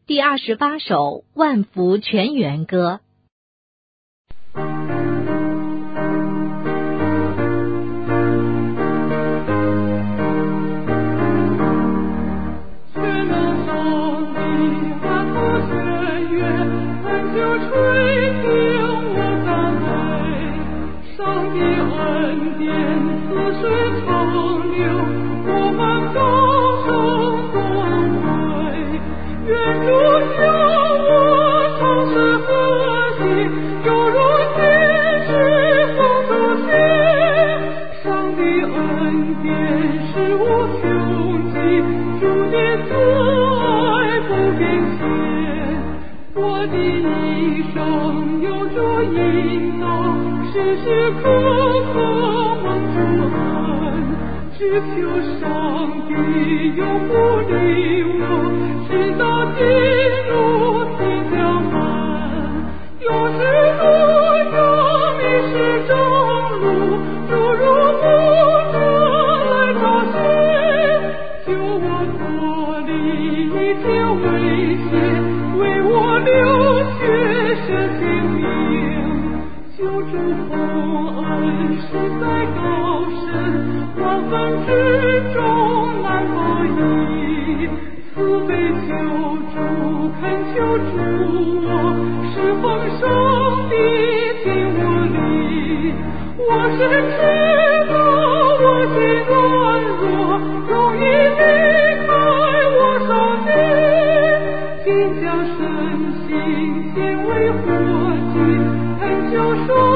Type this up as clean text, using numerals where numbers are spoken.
第28首万福全员歌。 只求上帝永不离我，直到进入天家门。有时路有迷失中路，诸如牧者来找寻，救我脱离一切危险，为我流血舍性命。救主洪恩实在高深，万分之中难报应，慈悲救主，恳求主我，侍奉上帝尽我力。我是知道我心软弱，容易离开我上帝，请将身心献为活祭，恳求说